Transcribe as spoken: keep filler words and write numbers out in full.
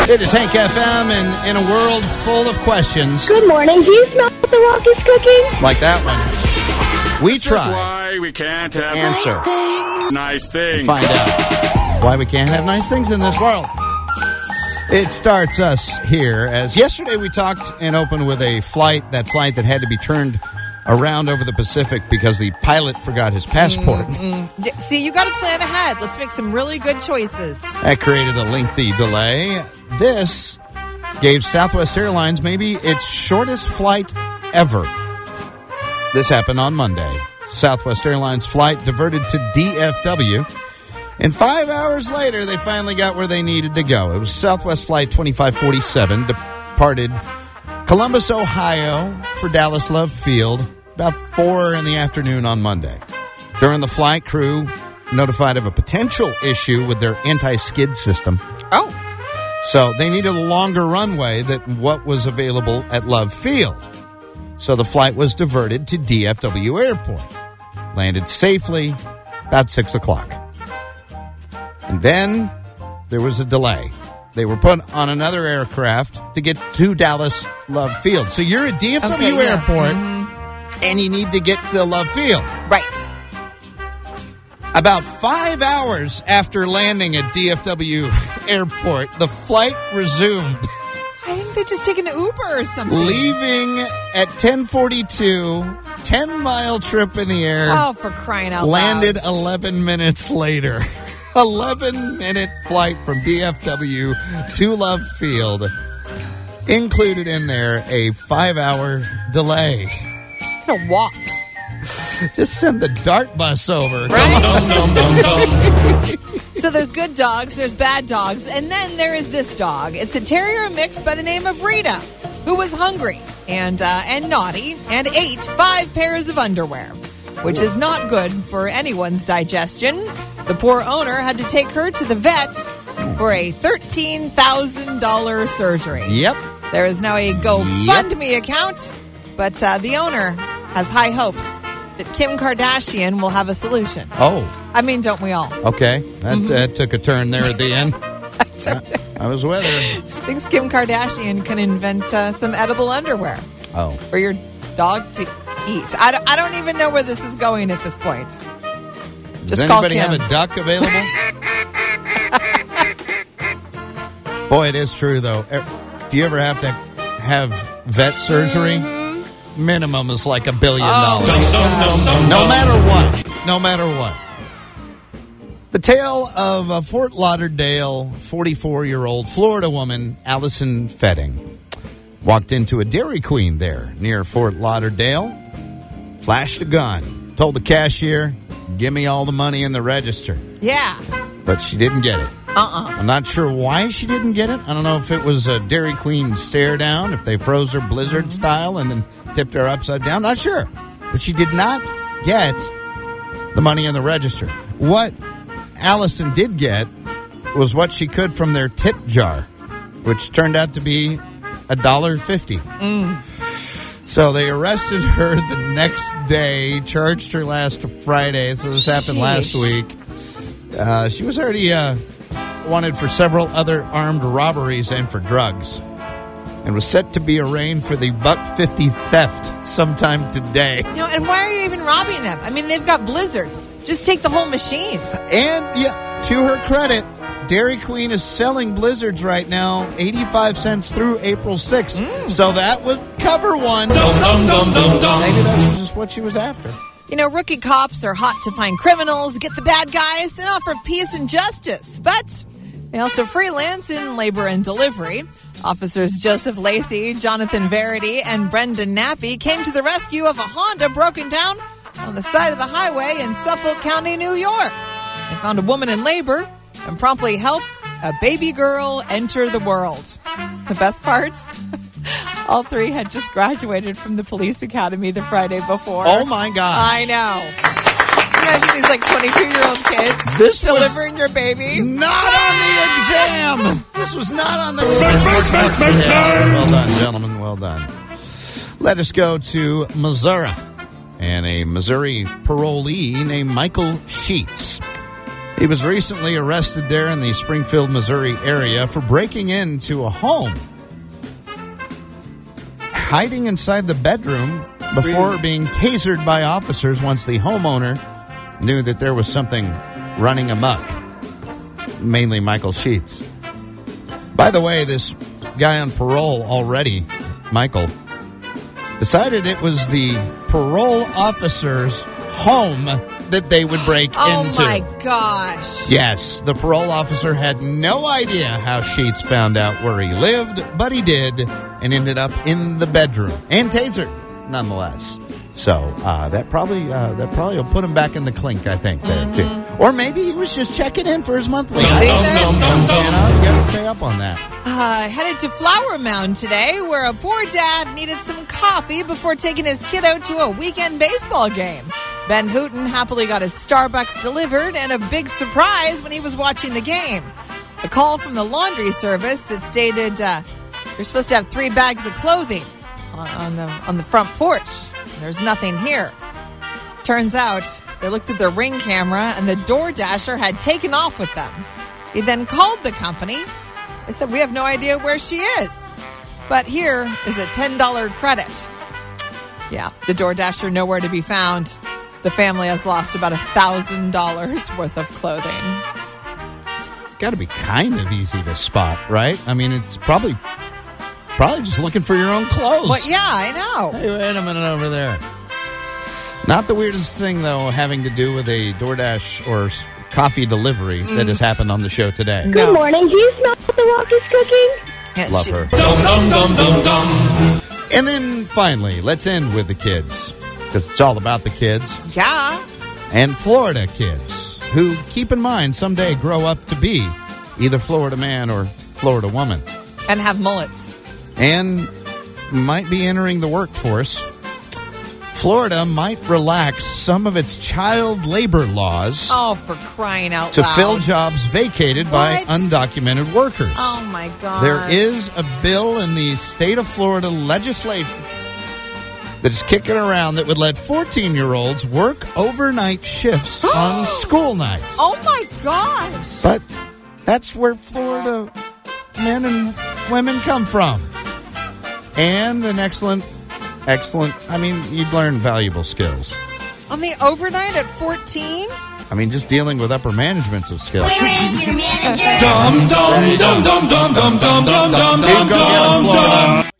It is Hank F M, and in a world full of questions. Good morning. Do you smell what the walk is cooking? Like that one. We this try. Is why we can't have answer. nice things. Nice things. Find out why we can't have nice things in this world. It starts us here, as yesterday we talked and opened with a flight, that flight that had to be turned around over the Pacific because the pilot forgot his passport. Mm-hmm. Yeah, see, you got to plan ahead. Let's make some really good choices. That created a lengthy delay. This gave Southwest Airlines maybe its shortest flight ever. This happened on Monday. Southwest Airlines flight diverted to D F W. And five hours later, they finally got where they needed to go. It was Southwest Flight twenty-five forty-seven, departed Columbus, Ohio, for Dallas Love Field about four in the afternoon on Monday. During the flight, crew notified of a potential issue with their anti-skid system. Oh. So they needed a longer runway than what was available at Love Field. So the flight was diverted to D F W Airport. Landed safely about six o'clock. And then there was a delay. They were put on another aircraft to get to Dallas Love Field. So you're at D F W okay, yeah. Airport, mm-hmm. and you need to get to Love Field. Right. About five hours after landing at D F W Airport, the flight resumed. I think they just take an Uber or something. Leaving at ten forty-two, ten-mile trip in the air. Oh, for crying out landed loud. eleven minutes later. eleven-minute flight from D F W to Love Field. Included in there a five-hour delay. Could have walked. Just send the DART bus over. Right? So there's good dogs, there's bad dogs, and then there is this dog. It's a terrier mix by the name of Rita, who was hungry and uh, and naughty and ate five pairs of underwear, which is not good for anyone's digestion. The poor owner had to take her to the vet for a thirteen thousand dollars surgery. Yep. There is now a GoFundMe yep. account, but uh, the owner has high hopes that Kim Kardashian will have a solution. Oh. I mean, don't we all? Okay. That mm-hmm. uh, took a turn there at the end. I, I was with her. She thinks Kim Kardashian can invent uh, some edible underwear. Oh. For your dog to eat. I don't, I don't even know where this is going at this point. Does Just anybody call Kim. have a duck available? Boy, it is true, though. If you ever have to have vet surgery, mm-hmm. minimum is like a billion oh, dollars. No matter what. No matter what. The tale of a Fort Lauderdale forty-four-year-old Florida woman, Allison Fetting, walked into a Dairy Queen there near Fort Lauderdale, flashed a gun, told the cashier, give me all the money in the register. Yeah. But she didn't get it. Uh-uh. I'm not sure why she didn't get it. I don't know if it was a Dairy Queen stare down, if they froze her blizzard mm-hmm. style and then tipped her upside down. Not sure. But she did not get the money in the register. What Allison did get was what she could from their tip jar, which turned out to be one dollar fifty. Mm. So they arrested her the next day, charged her last Friday. So this happened Sheesh. last week. Uh, she was already uh, wanted for several other armed robberies and for drugs, and was set to be arraigned for the buck fifty theft sometime today. You know, and why are you even robbing them? I mean, they've got blizzards. Just take the whole machine. And yeah, to her credit, Dairy Queen is selling blizzards right now, eighty-five cents through April sixth. Mm. So that would cover one. Dum, dum, dum, dum, dum. Maybe that's just what she was after. You know, rookie cops are hot to find criminals, get the bad guys, and offer peace and justice. But they also freelance in labor and delivery. Officers Joseph Lacey, Jonathan Verity, and Brendan Nappy came to the rescue of a Honda broken down on the side of the highway in Suffolk County, New York. They found a woman in labor and promptly helped a baby girl enter the world. The best part? All three had just graduated from the police academy the Friday before. Oh, my gosh. I know. Imagine these, like, twenty-two-year-old kids this delivering your baby. Not on the exam. This was not on the exam. Yeah, well done, gentlemen. Well done. Let us go to Missouri. And a Missouri parolee named Michael Sheets He was recently arrested there in the Springfield, Missouri area for breaking into a home, hiding inside the bedroom before being tasered by officers once the homeowner knew that there was something running amok, mainly Michael Sheets. By the way, this guy on parole already, Michael, decided it was the parole officer's home that they would break oh into. Oh, my gosh. Yes, the parole officer had no idea how Sheets found out where he lived, but he did, and ended up in the bedroom. And tasered, nonetheless. So uh, that probably uh, that probably will put him back in the clink, I think, there, mm-hmm. too. Or maybe he was just checking in for his monthly. You know, you got to stay up on that. Uh, headed to Flower Mound today, where a poor dad needed some coffee before taking his kiddo to a weekend baseball game. Ben Hooten happily got his Starbucks delivered, and a big surprise when he was watching the game. A call from the laundry service that stated uh, you're supposed to have three bags of clothing on, on the on the front porch. There's nothing here. Turns out they looked at their Ring camera, and the DoorDasher had taken off with them. He then called the company. They said, we have no idea where she is. But here is a ten dollars credit. Yeah, the DoorDasher nowhere to be found. The family has lost about one thousand dollars worth of clothing. Got to be kind of easy to spot, right? I mean, it's probably probably just looking for your own clothes. Well, yeah, I know. Hey, wait a minute over there. Not the weirdest thing, though, having to do with a DoorDash or coffee delivery mm. that has happened on the show today. No. Good morning. Do you smell what the walk is cooking? Yeah, Love she- her. Dum, dum, dum, dum, dum. And then, finally, let's end with the kids. Because it's all about the kids. Yeah. And Florida kids, who, keep in mind, someday grow up to be either Florida man or Florida woman. And have mullets. And might be entering the workforce. Florida might relax some of its child labor laws. Oh, for crying out to loud. fill jobs vacated What? by undocumented workers. Oh, my God. There is a bill in the state of Florida legislature that is kicking around that would let fourteen-year-olds work overnight shifts on school nights. Oh, my gosh. But that's where Florida men and women come from. And an excellent, excellent, I mean, you'd learn valuable skills. On the overnight at fourteen? I mean, just dealing with upper management's of skill. Where is your manager? Dum, dum, dum, dum, dum, dum, dum, dum, dum, dum, Go get 'em, Florida. dum.